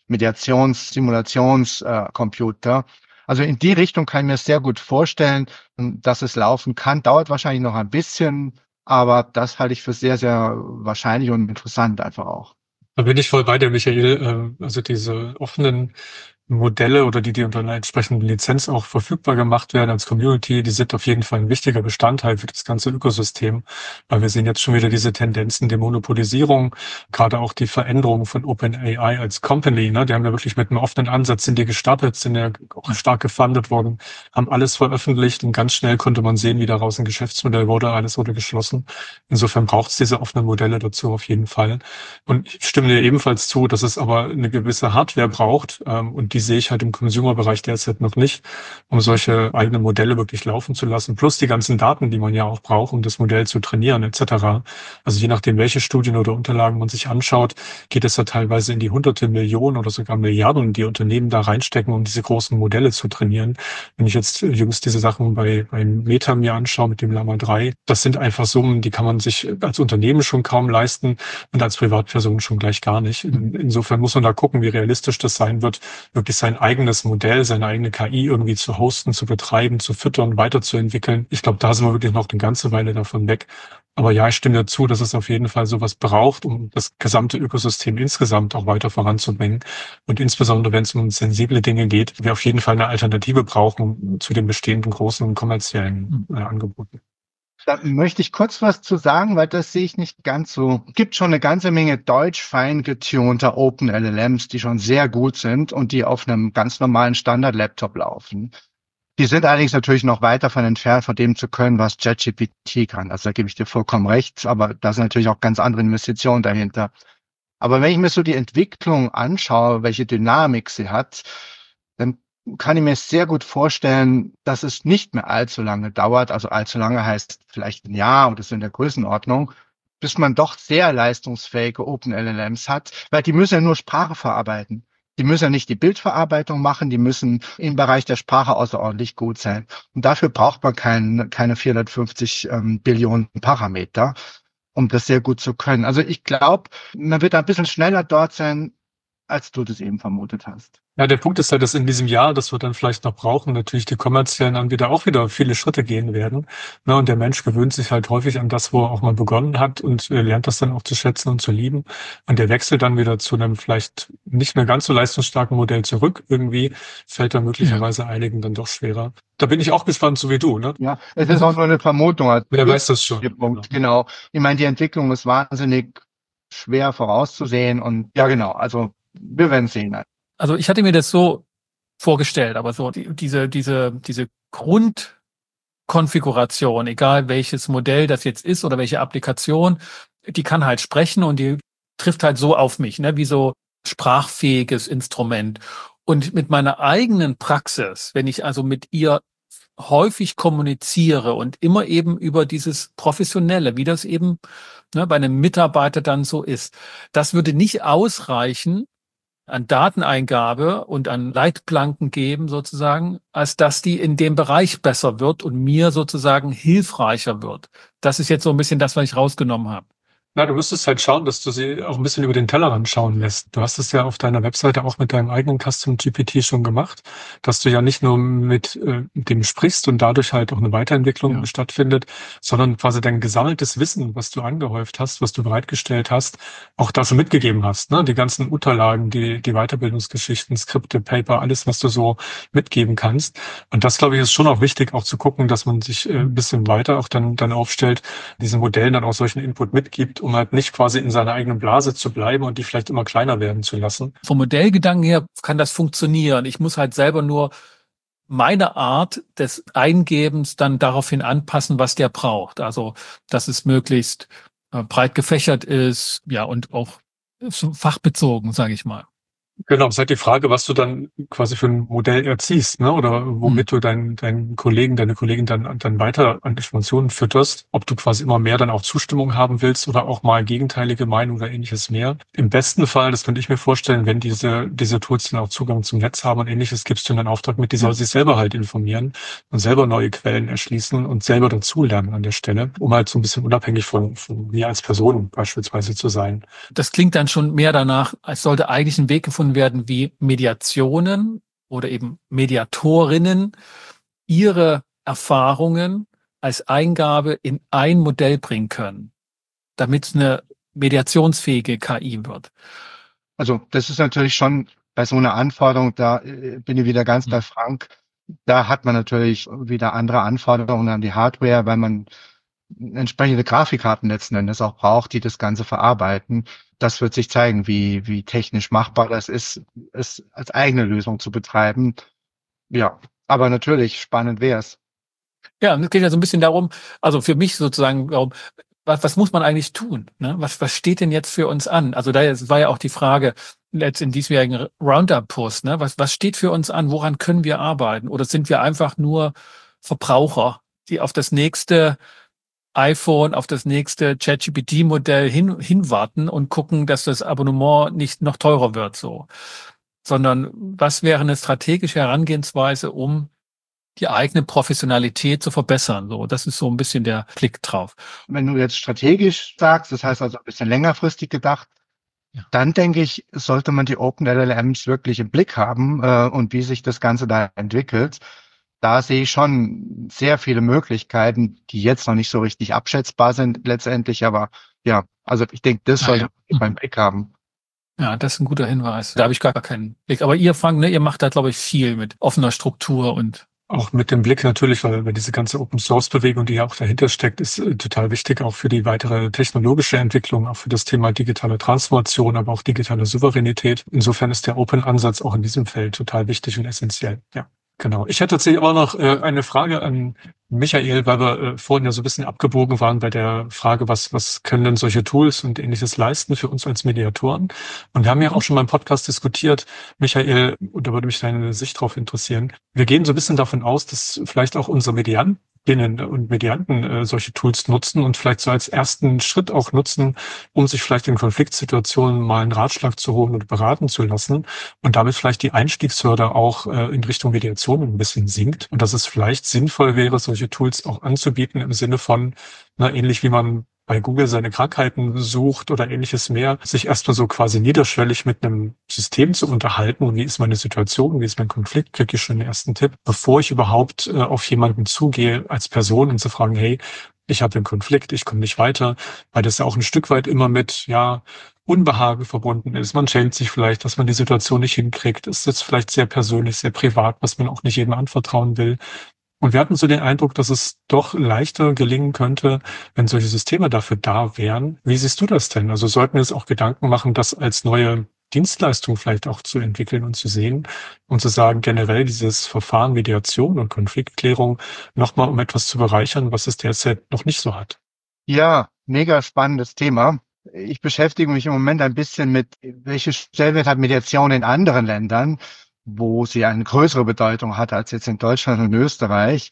Mediations-Simulationscomputer. Also in die Richtung kann ich mir sehr gut vorstellen, dass es laufen kann. Dauert wahrscheinlich noch ein bisschen, aber das halte ich für sehr, sehr wahrscheinlich und interessant einfach auch. Da bin ich voll bei dir, Michael. Äh, Also diese offenen Modelle oder die, die unter einer entsprechenden Lizenz auch verfügbar gemacht werden als Community, die sind auf jeden Fall ein wichtiger Bestandteil für das ganze Ökosystem, weil wir sehen jetzt schon wieder diese Tendenzen der Monopolisierung, gerade auch die Veränderung von OpenAI als Company, ne? Die haben ja wirklich mit einem offenen Ansatz, sind die gestartet, sind ja auch stark gefundet worden, haben alles veröffentlicht und ganz schnell konnte man sehen, wie daraus ein Geschäftsmodell wurde, alles wurde geschlossen. Insofern braucht es diese offenen Modelle dazu auf jeden Fall. Und ich stimme dir ebenfalls zu, dass es aber eine gewisse Hardware braucht, ähm, und die sehe ich halt im Consumer-Bereich derzeit noch nicht, um solche eigenen Modelle wirklich laufen zu lassen. Plus die ganzen Daten, die man ja auch braucht, um das Modell zu trainieren et cetera. Also je nachdem, welche Studien oder Unterlagen man sich anschaut, geht es da teilweise in die hunderte Millionen oder sogar Milliarden, die Unternehmen da reinstecken, um diese großen Modelle zu trainieren. Wenn ich jetzt jüngst diese Sachen bei, bei Meta mir anschaue mit dem Llama drei, das sind einfach Summen, die kann man sich als Unternehmen schon kaum leisten und als Privatperson schon gleich gar nicht. In, insofern muss man da gucken, wie realistisch das sein wird, wirklich sein eigenes Modell, seine eigene K I irgendwie zu hosten, zu betreiben, zu füttern, weiterzuentwickeln. Ich glaube, da sind wir wirklich noch eine ganze Weile davon weg. Aber ja, ich stimme dazu, dass es auf jeden Fall sowas braucht, um das gesamte Ökosystem insgesamt auch weiter voranzubringen. Und insbesondere, wenn es um sensible Dinge geht, wir auf jeden Fall eine Alternative brauchen zu den bestehenden großen kommerziellen äh, Angeboten. Da möchte ich kurz was zu sagen, weil das sehe ich nicht ganz so. Es gibt schon eine ganze Menge deutsch fein getunter Open L L Ms, die schon sehr gut sind und die auf einem ganz normalen Standard-Laptop laufen. Die sind allerdings natürlich noch weit davon entfernt, von dem zu können, was ChatGPT kann. Also da gebe ich dir vollkommen recht, aber da sind natürlich auch ganz andere Investitionen dahinter. Aber wenn ich mir so die Entwicklung anschaue, welche Dynamik sie hat, dann kann ich mir sehr gut vorstellen, dass es nicht mehr allzu lange dauert, also allzu lange heißt vielleicht ein Jahr oder so in der Größenordnung, bis man doch sehr leistungsfähige Open L L Ms hat, weil die müssen ja nur Sprache verarbeiten. Die müssen ja nicht die Bildverarbeitung machen, die müssen im Bereich der Sprache außerordentlich gut sein. Und dafür braucht man kein, keine vierhundertfünfzig ähm, Billionen Parameter, um das sehr gut zu können. Also ich glaube, man wird ein bisschen schneller dort sein, als du das eben vermutet hast. Ja, der Punkt ist halt, dass in diesem Jahr, das wir dann vielleicht noch brauchen, natürlich die kommerziellen Anbieter auch wieder viele Schritte gehen werden. Ne, und der Mensch gewöhnt sich halt häufig an das, wo er auch mal begonnen hat und äh, lernt das dann auch zu schätzen und zu lieben. Und der Wechsel dann wieder zu einem vielleicht nicht mehr ganz so leistungsstarken Modell zurück irgendwie, fällt dann möglicherweise ja. einigen dann doch schwerer. Da bin ich auch gespannt, so wie du, ne? Ja, es ist auch nur eine Vermutung. Also wer weiß das schon. Punkt, genau. Ich meine, die Entwicklung ist wahnsinnig schwer vorauszusehen und ja, genau. Also wir werden sehen. Also ich hatte mir das so vorgestellt, aber so die, diese diese diese Grundkonfiguration, egal welches Modell das jetzt ist oder welche Applikation, die kann halt sprechen und die trifft halt so auf mich, ne, wie so sprachfähiges Instrument. Und mit meiner eigenen Praxis, wenn ich also mit ihr häufig kommuniziere und immer eben über dieses Professionelle, wie das eben ne, bei einem Mitarbeiter dann so ist, das würde nicht ausreichen, an Dateneingabe und an Leitplanken geben sozusagen, als dass die in dem Bereich besser wird und mir sozusagen hilfreicher wird. Das ist jetzt so ein bisschen das, was ich rausgenommen habe. Na, du müsstest halt schauen, dass du sie auch ein bisschen über den Tellerrand schauen lässt. Du hast es ja auf deiner Webseite auch mit deinem eigenen Custom G P T schon gemacht, dass du ja nicht nur mit äh, dem sprichst und dadurch halt auch eine Weiterentwicklung ja. stattfindet, sondern quasi dein gesammeltes Wissen, was du angehäuft hast, was du bereitgestellt hast, auch da schon mitgegeben hast. Ne? Die ganzen Unterlagen, die die Weiterbildungsgeschichten, Skripte, Paper, alles, was du so mitgeben kannst. Und das, glaube ich, ist schon auch wichtig, auch zu gucken, dass man sich äh, ein bisschen weiter auch dann dann aufstellt, diesen Modellen dann auch solchen Input mitgibt, um halt nicht quasi in seiner eigenen Blase zu bleiben und die vielleicht immer kleiner werden zu lassen. Vom Modellgedanken her kann das funktionieren. Ich muss halt selber nur meine Art des Eingebens dann daraufhin anpassen, was der braucht. Also, dass es möglichst äh, breit gefächert ist, ja, und auch fachbezogen, sage ich mal. Genau, es ist halt die Frage, was du dann quasi für ein Modell erziehst, ne? Oder womit mhm. du deinen deinen Kollegen, deine Kollegin dann dann weiter an Informationen fütterst, ob du quasi immer mehr dann auch Zustimmung haben willst oder auch mal gegenteilige Meinung oder ähnliches mehr. Im besten Fall, das könnte ich mir vorstellen, wenn diese diese Tools dann auch Zugang zum Netz haben und ähnliches, gibst du einen Auftrag mit, die soll sich selber halt informieren und selber neue Quellen erschließen und selber dazulernen an der Stelle, um halt so ein bisschen unabhängig von, von mir als Person beispielsweise zu sein. Das klingt dann schon mehr danach, als sollte eigentlich ein Weg gefunden werden, wie Mediationen oder eben Mediatorinnen ihre Erfahrungen als Eingabe in ein Modell bringen können, damit es eine mediationsfähige K I wird. Also das ist natürlich schon bei so einer Anforderung, da äh, bin ich wieder ganz Mhm. bei Frank, da hat man natürlich wieder andere Anforderungen an die Hardware, weil man entsprechende Grafikkarten letzten Endes auch braucht, die das Ganze verarbeiten. Das wird sich zeigen, wie, wie technisch machbar das ist, es als eigene Lösung zu betreiben. Ja, aber natürlich, spannend wäre es. Ja, und es geht ja so ein bisschen darum, also für mich sozusagen, darum, was, was muss man eigentlich tun? Ne? Was, was steht denn jetzt für uns an? Also da ist- war ja auch die Frage jetzt in diesjährigen Roundup-Post, ne? Was, was steht für uns an? Woran können wir arbeiten? Oder sind wir einfach nur Verbraucher, die auf das nächste iPhone, auf das nächste ChatGPT-Modell hin, hinwarten und gucken, dass das Abonnement nicht noch teurer wird, so? Sondern was wäre eine strategische Herangehensweise, um die eigene Professionalität zu verbessern? So, das ist so ein bisschen der Blick drauf. Wenn du jetzt strategisch sagst, das heißt also ein bisschen längerfristig gedacht, Ja. dann denke ich, sollte man die Open L L Ms wirklich im Blick haben äh, und wie sich das Ganze da entwickelt. Da sehe ich schon sehr viele Möglichkeiten, die jetzt noch nicht so richtig abschätzbar sind letztendlich, aber ja, also ich denke, das Ah, sollte ja. man beim Blick haben. Ja, das ist ein guter Hinweis. Da habe ich gar keinen Blick. Aber ihr, Frank, ne, ihr macht da, glaube ich, viel mit offener Struktur und Auch mit dem Blick natürlich, weil, weil diese ganze Open-Source-Bewegung, die ja auch dahinter steckt, ist äh, total wichtig, auch für die weitere technologische Entwicklung, auch für das Thema digitale Transformation, aber auch digitale Souveränität. Insofern ist der Open-Ansatz auch in diesem Feld total wichtig und essentiell. Ja, genau. Ich hätte tatsächlich aber noch äh, eine Frage an Michael, weil wir äh, vorhin ja so ein bisschen abgebogen waren bei der Frage, was, was können denn solche Tools und Ähnliches leisten für uns als Mediatoren? Und wir haben ja auch schon mal im Podcast diskutiert, Michael, und da würde mich deine Sicht drauf interessieren. Wir gehen so ein bisschen davon aus, dass vielleicht auch unsere Mediantinnen und Medianten äh, solche Tools nutzen und vielleicht so als ersten Schritt auch nutzen, um sich vielleicht in Konfliktsituationen mal einen Ratschlag zu holen und beraten zu lassen und damit vielleicht die Einstiegshürde auch äh, in Richtung Mediation ein bisschen sinkt und dass es vielleicht sinnvoll wäre, solche Tools auch anzubieten im Sinne von, na, ähnlich wie man bei Google seine Krankheiten sucht oder ähnliches mehr, sich erstmal so quasi niederschwellig mit einem System zu unterhalten. Wie ist meine Situation? Wie ist mein Konflikt? Kriege ich schon den ersten Tipp, bevor ich überhaupt äh, auf jemanden zugehe als Person und zu fragen, hey, ich habe einen Konflikt, ich komme nicht weiter, weil das ja auch ein Stück weit immer mit, ja, Unbehagen verbunden ist. Man schämt sich vielleicht, dass man die Situation nicht hinkriegt. Es ist jetzt vielleicht sehr persönlich, sehr privat, was man auch nicht jedem anvertrauen will. Und wir hatten so den Eindruck, dass es doch leichter gelingen könnte, wenn solche Systeme dafür da wären. Wie siehst du das denn? Also sollten wir uns auch Gedanken machen, das als neue Dienstleistung vielleicht auch zu entwickeln und zu sehen und zu sagen, generell dieses Verfahren Mediation und Konfliktklärung nochmal um etwas zu bereichern, was es derzeit noch nicht so hat? Ja, mega spannendes Thema. Ich beschäftige mich im Moment ein bisschen mit, welche Stellenwert hat Mediation in anderen Ländern, wo sie eine größere Bedeutung hat als jetzt in Deutschland und Österreich.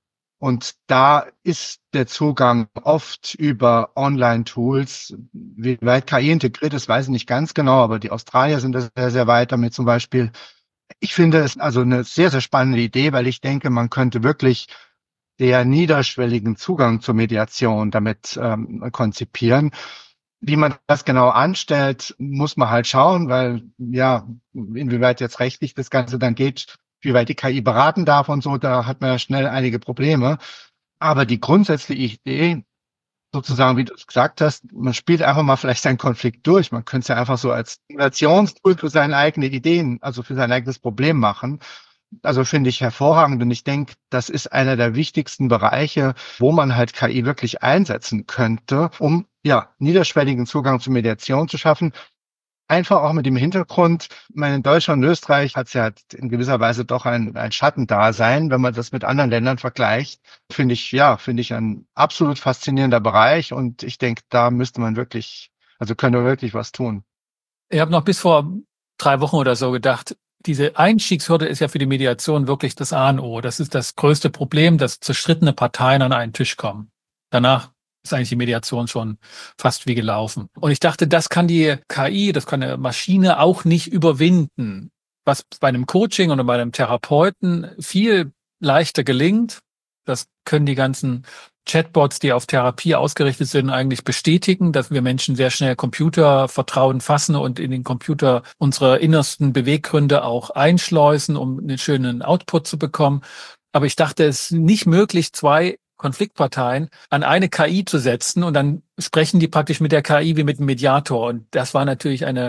Und da ist der Zugang oft über Online-Tools. Wie weit K I integriert ist, weiß ich nicht ganz genau, aber die Australier sind da sehr, sehr weit damit zum Beispiel. Ich finde es also eine sehr, sehr spannende Idee, weil ich denke, man könnte wirklich der niederschwelligen Zugang zur Mediation damit ähm, konzipieren. Wie man das genau anstellt, muss man halt schauen, weil ja, inwieweit jetzt rechtlich das Ganze dann geht, wie weit die K I beraten darf und so, da hat man ja schnell einige Probleme. Aber die grundsätzliche Idee, sozusagen, wie du es gesagt hast, man spielt einfach mal vielleicht seinen Konflikt durch. Man könnte es ja einfach so als Simulationstool für seine eigenen Ideen, also für sein eigenes Problem machen. Also finde ich hervorragend und ich denke, das ist einer der wichtigsten Bereiche, wo man halt K I wirklich einsetzen könnte, um ja niederschwelligen Zugang zur Mediation zu schaffen. Einfach auch mit dem Hintergrund, ich meine, in Deutschland und Österreich hat es ja in gewisser Weise doch ein, ein Schattendasein, wenn man das mit anderen Ländern vergleicht. Finde ich, ja, finde ich ein absolut faszinierender Bereich und ich denke, da müsste man wirklich, also könnte wirklich was tun. ich habe noch bis vor drei Wochen oder so gedacht, diese Einstiegshürde ist ja für die Mediation wirklich das A und O. Das ist das größte Problem, dass zerstrittene Parteien an einen Tisch kommen. Danach ist eigentlich die Mediation schon fast wie gelaufen. Und ich dachte, das kann die K I, das kann eine Maschine auch nicht überwinden. Was bei einem Coaching oder bei einem Therapeuten viel leichter gelingt, das können die ganzen Chatbots, die auf Therapie ausgerichtet sind, eigentlich bestätigen, dass wir Menschen sehr schnell Computervertrauen fassen und in den Computer unsere innersten Beweggründe auch einschleusen, um einen schönen Output zu bekommen. Aber ich dachte, es ist nicht möglich, zwei Konfliktparteien an eine K I zu setzen und dann sprechen die praktisch mit der K I wie mit einem Mediator. Und das war natürlich eine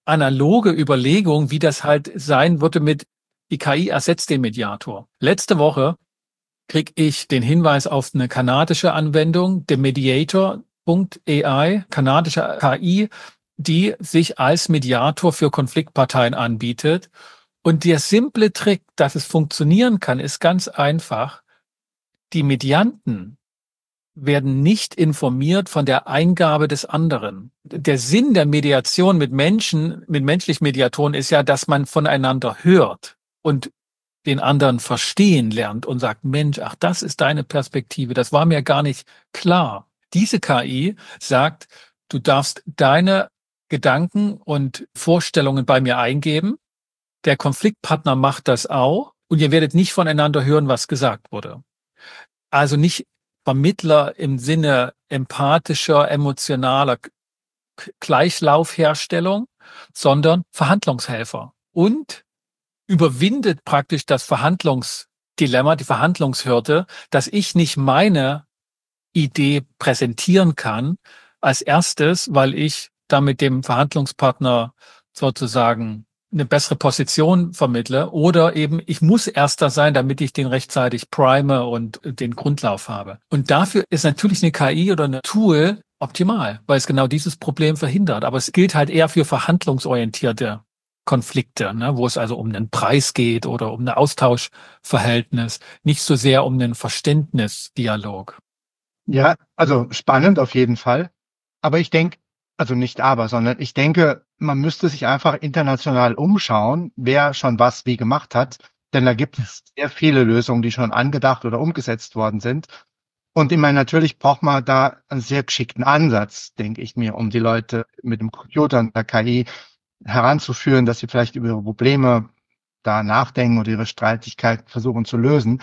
analoge Überlegung, wie das halt sein würde mit, die K I ersetzt den Mediator. Letzte Woche kriege ich den Hinweis auf eine kanadische Anwendung, The Mediator Punkt A I, kanadische K I, die sich als Mediator für Konfliktparteien anbietet. Und der simple Trick, dass es funktionieren kann, ist ganz einfach. Die Medianten werden nicht informiert von der Eingabe des anderen. Der Sinn der Mediation mit Menschen, mit menschlichen Mediatoren ist ja, dass man voneinander hört und den anderen verstehen lernt und sagt, Mensch, ach, das ist deine Perspektive, das war mir gar nicht klar. Diese K I sagt, du darfst deine Gedanken und Vorstellungen bei mir eingeben. Der Konfliktpartner macht das auch und ihr werdet nicht voneinander hören, was gesagt wurde. Also nicht Vermittler im Sinne empathischer, emotionaler Gleichlaufherstellung, sondern Verhandlungshelfer und überwindet praktisch das Verhandlungsdilemma, die Verhandlungshürde, dass ich nicht meine Idee präsentieren kann als erstes, weil ich damit dem Verhandlungspartner sozusagen eine bessere Position vermittle oder eben ich muss Erster sein, damit ich den rechtzeitig prime und den Grundlauf habe. Und dafür ist natürlich eine K I oder ein Tool optimal, weil es genau dieses Problem verhindert. Aber es gilt halt eher für verhandlungsorientierte Konflikte, ne, wo es also um einen Preis geht oder um ein Austauschverhältnis, nicht so sehr um einen Verständnisdialog. Ja, also spannend auf jeden Fall. Aber ich denke, also nicht aber, sondern ich denke, man müsste sich einfach international umschauen, wer schon was wie gemacht hat. Denn da gibt es sehr viele Lösungen, die schon angedacht oder umgesetzt worden sind. Und ich meine, natürlich braucht man da einen sehr geschickten Ansatz, denke ich mir, um die Leute mit dem Computer und der K I heranzuführen, dass sie vielleicht über ihre Probleme da nachdenken oder ihre Streitigkeiten versuchen zu lösen.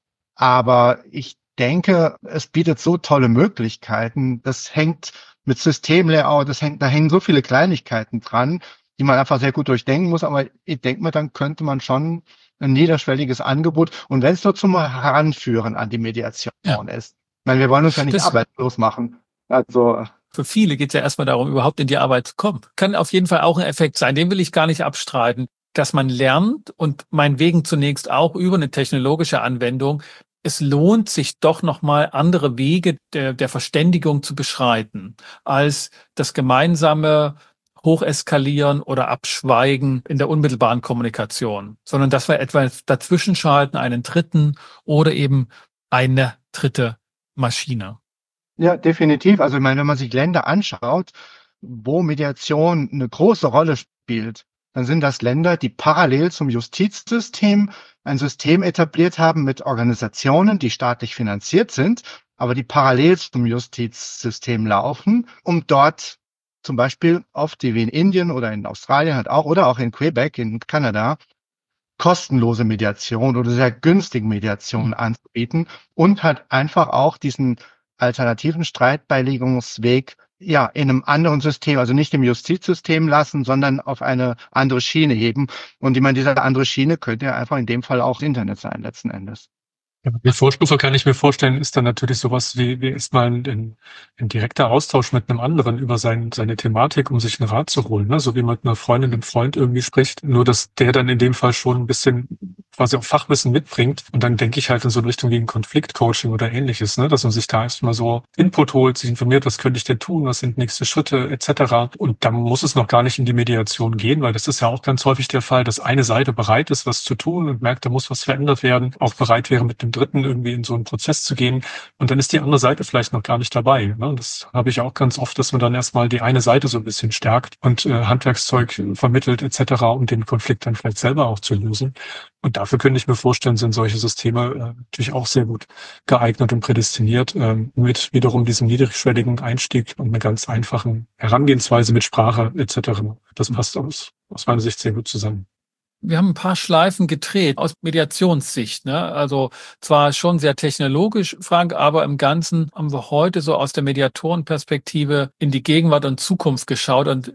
Aber ich denke, es bietet so tolle Möglichkeiten. Das hängt mit Systemlayout, das hängt, da hängen so viele Kleinigkeiten dran, die man einfach sehr gut durchdenken muss. Aber ich denke mir, dann könnte man schon ein niederschwelliges Angebot und wenn es nur zum Heranführen an die Mediation Ja. ist. Ich meine, wir wollen uns ja nicht Das- arbeitslos machen. Also Für viele geht es ja erstmal darum, überhaupt in die Arbeit zu kommen. Kann auf jeden Fall auch ein Effekt sein, den will ich gar nicht abstreiten, dass man lernt und meinetwegen zunächst auch über eine technologische Anwendung, es lohnt sich doch nochmal andere Wege der, der Verständigung zu beschreiten, als das gemeinsame Hocheskalieren oder Abschweigen in der unmittelbaren Kommunikation, sondern dass wir etwas dazwischenschalten, einen dritten oder eben eine dritte Maschine. ja, definitiv. Also ich meine, wenn man sich Länder anschaut, wo Mediation eine große Rolle spielt, dann sind das Länder, die parallel zum Justizsystem ein System etabliert haben mit Organisationen, die staatlich finanziert sind, aber die parallel zum Justizsystem laufen, um dort zum Beispiel oft wie in Indien oder in Australien halt auch oder auch in Quebec in Kanada kostenlose Mediation oder sehr günstige Mediation anzubieten und halt einfach auch diesen alternativen Streitbeilegungsweg ja in einem anderen System, also nicht im Justizsystem lassen, sondern auf eine andere Schiene heben. Und ich meine, diese andere Schiene könnte ja einfach in dem Fall auch Internet sein, letzten Endes. Ja, die Vorstufe kann ich mir vorstellen, ist dann natürlich sowas wie, wie erstmal ein, ein, ein direkter Austausch mit einem anderen über sein, seine Thematik, um sich einen Rat zu holen, ne? So wie man mit einer Freundin, einem Freund irgendwie spricht, nur dass der dann in dem Fall schon ein bisschen quasi auch Fachwissen mitbringt und dann denke ich halt in so eine Richtung wie ein Konfliktcoaching oder ähnliches, ne? Dass man sich da erstmal so Input holt, sich informiert, was könnte ich denn tun, was sind nächste Schritte et cetera. Und dann muss es noch gar nicht in die Mediation gehen, weil das ist ja auch ganz häufig der Fall, dass eine Seite bereit ist, was zu tun und merkt, da muss was verändert werden, auch bereit wäre, mit dem Dritten irgendwie in so einen Prozess zu gehen. Und dann ist die andere Seite vielleicht noch gar nicht dabei. Ne? Das habe ich auch ganz oft, dass man dann erstmal die eine Seite so ein bisschen stärkt und äh, Handwerkszeug vermittelt et cetera, um den Konflikt dann vielleicht selber auch zu lösen. Und dafür könnte ich mir vorstellen, sind solche Systeme äh, natürlich auch sehr gut geeignet und prädestiniert, äh, mit wiederum diesem niedrigschwelligen Einstieg und einer ganz einfachen Herangehensweise mit Sprache et cetera. Das passt aus, aus meiner Sicht sehr gut zusammen. Wir haben ein paar Schleifen gedreht aus Mediationssicht, ne? Also zwar schon sehr technologisch, Frank, aber im Ganzen haben wir heute so aus der Mediatorenperspektive in die Gegenwart und Zukunft geschaut. Und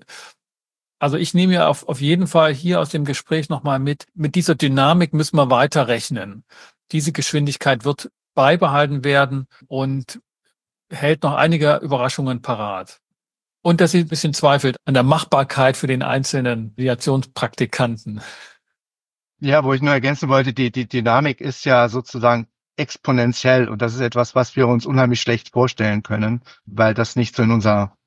also ich nehme ja auf, auf jeden Fall hier aus dem Gespräch nochmal mit, mit dieser Dynamik müssen wir weiterrechnen. Diese Geschwindigkeit wird beibehalten werden und hält noch einige Überraschungen parat. Und dass sie ein bisschen zweifelt an der Machbarkeit für den einzelnen Mediationspraktikanten. Ja, wo ich nur ergänzen wollte, die, die Dynamik ist ja sozusagen exponentiell und das ist etwas, was wir uns unheimlich schlecht vorstellen können, weil das nicht so in unser,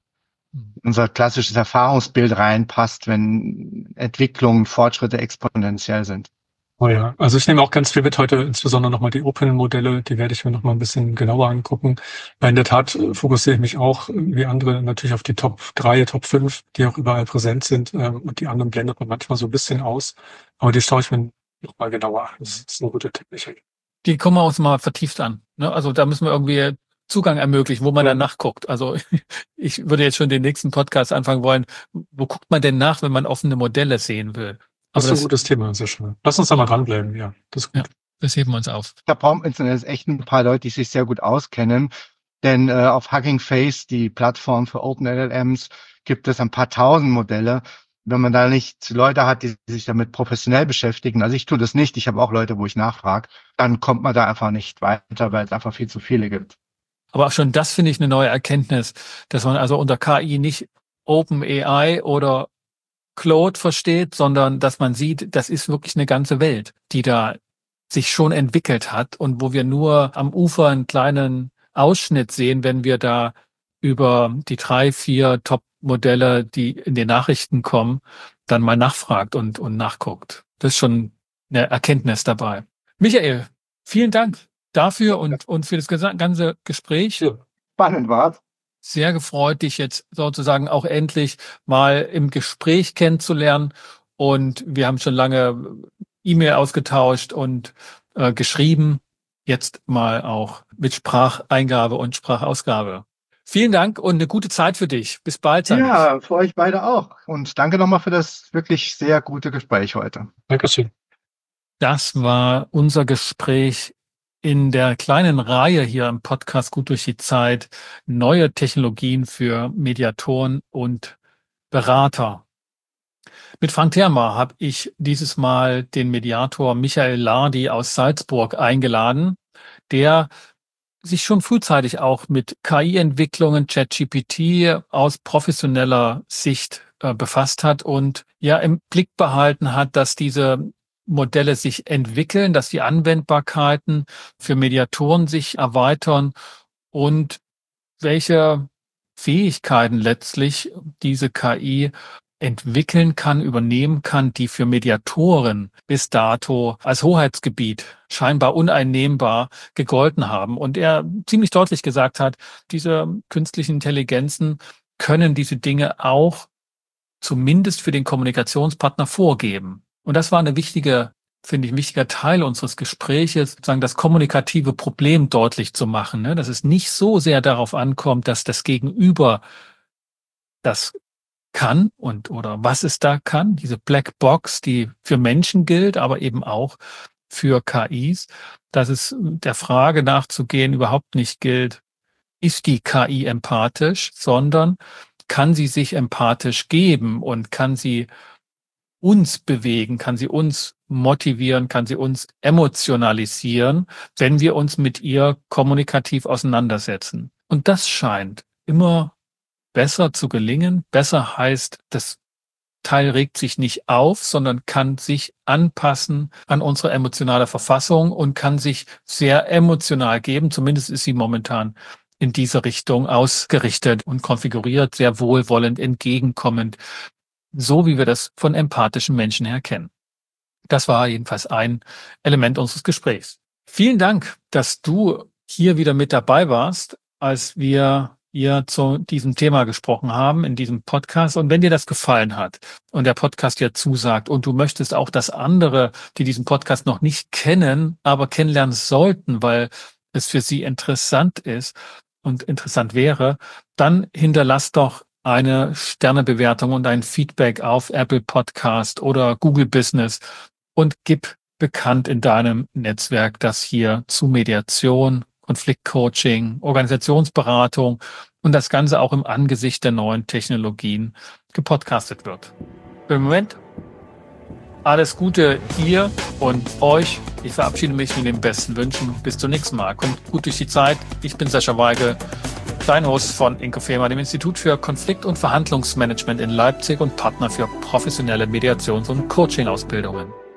unser klassisches Erfahrungsbild reinpasst, wenn Entwicklungen, Fortschritte exponentiell sind. Oh ja, also ich nehme auch ganz viel mit heute, insbesondere nochmal die Open-Modelle, die werde ich mir nochmal ein bisschen genauer angucken. Weil in der Tat fokussiere ich mich auch, wie andere, natürlich auf die Top drei, Top fünf, die auch überall präsent sind, und die anderen blendet man manchmal so ein bisschen aus. Aber die schaue ich mir nochmal genauer an. Das ist eine gute Technik. Die kommen wir uns mal vertieft an. Ne? Also da müssen wir irgendwie Zugang ermöglichen, wo man ja. dann nachguckt. Also ich würde jetzt schon den nächsten Podcast anfangen wollen. Wo guckt man denn nach, wenn man offene Modelle sehen will? Das ist ein gutes Thema, sehr schön. Lass uns da mal dranbleiben, ja. Das ist gut. Ja, das heben wir uns auf. Ich glaube, Rauminternet ist echt ein paar Leute, die sich sehr gut auskennen. Denn äh, auf Hugging Face, die Plattform für Open L L Ms, gibt es ein paar tausend Modelle. Wenn man da nicht Leute hat, die sich damit professionell beschäftigen, also ich tue das nicht, ich habe auch Leute, wo ich nachfrage, dann kommt man da einfach nicht weiter, weil es einfach viel zu viele gibt. Aber auch schon das finde ich eine neue Erkenntnis, dass man also unter K I nicht Open A I oder Claude versteht, sondern dass man sieht, das ist wirklich eine ganze Welt, die da sich schon entwickelt hat und wo wir nur am Ufer einen kleinen Ausschnitt sehen, wenn wir da über die drei, vier Top-Modelle, die in den Nachrichten kommen, dann mal nachfragt und, und nachguckt. Das ist schon eine Erkenntnis dabei. Michael, vielen Dank dafür und, und für das ganze Gespräch. Ja, spannend war's. Sehr gefreut, dich jetzt sozusagen auch endlich mal im Gespräch kennenzulernen. Und wir haben schon lange E-Mail ausgetauscht und äh, geschrieben. Jetzt mal auch mit Spracheingabe und Sprachausgabe. Vielen Dank und eine gute Zeit für dich. Bis bald. Ja, für euch beide auch. Und danke nochmal für das wirklich sehr gute Gespräch heute. Dankeschön. Das war unser Gespräch in der kleinen Reihe hier im Podcast Gut durch die Zeit, neue Technologien für Mediatoren und Berater. Mit Frank Thermer habe ich dieses Mal den Mediator Michael Lardi aus Salzburg eingeladen, der sich schon frühzeitig auch mit K I-Entwicklungen, ChatGPT aus professioneller Sicht äh, befasst hat und ja im Blick behalten hat, dass diese Modelle sich entwickeln, dass die Anwendbarkeiten für Mediatoren sich erweitern und welche Fähigkeiten letztlich diese K I entwickeln kann, übernehmen kann, die für Mediatoren bis dato als Hoheitsgebiet scheinbar uneinnehmbar gegolten haben. Und er ziemlich deutlich gesagt hat, diese künstlichen Intelligenzen können diese Dinge auch zumindest für den Kommunikationspartner vorgeben. Und das war eine wichtige, finde ich, ein wichtiger Teil unseres Gespräches, sozusagen das kommunikative Problem deutlich zu machen, ne? Dass es nicht so sehr darauf ankommt, dass das Gegenüber das kann und oder was es da kann, diese Black Box, die für Menschen gilt, aber eben auch für K Is, dass es der Frage nachzugehen überhaupt nicht gilt, ist die K I empathisch, sondern kann sie sich empathisch geben und kann sie uns bewegen, kann sie uns motivieren, kann sie uns emotionalisieren, wenn wir uns mit ihr kommunikativ auseinandersetzen. Und das scheint immer besser zu gelingen. Besser heißt, das Teil regt sich nicht auf, sondern kann sich anpassen an unsere emotionale Verfassung und kann sich sehr emotional geben. Zumindest ist sie momentan in diese Richtung ausgerichtet und konfiguriert, sehr wohlwollend, entgegenkommend, so wie wir das von empathischen Menschen her kennen. Das war jedenfalls ein Element unseres Gesprächs. Vielen Dank, dass du hier wieder mit dabei warst, als wir hier zu diesem Thema gesprochen haben in diesem Podcast. Und wenn dir das gefallen hat und der Podcast dir zusagt und du möchtest auch, dass andere, die diesen Podcast noch nicht kennen, aber kennenlernen sollten, weil es für sie interessant ist und interessant wäre, dann hinterlass doch eine Sternebewertung und ein Feedback auf Apple Podcast oder Google Business und gib bekannt in deinem Netzwerk, dass hier zu Mediation, Konfliktcoaching, Organisationsberatung und das Ganze auch im Angesicht der neuen Technologien gepodcastet wird. Für den Moment alles Gute dir und euch. Ich verabschiede mich mit den besten Wünschen. Bis zum nächsten Mal. Kommt gut durch die Zeit. Ich bin Sascha Weigel. dein Host von Inkofema, dem Institut für Konflikt- und Verhandlungsmanagement in Leipzig und Partner für professionelle Mediations- und Coaching-Ausbildungen.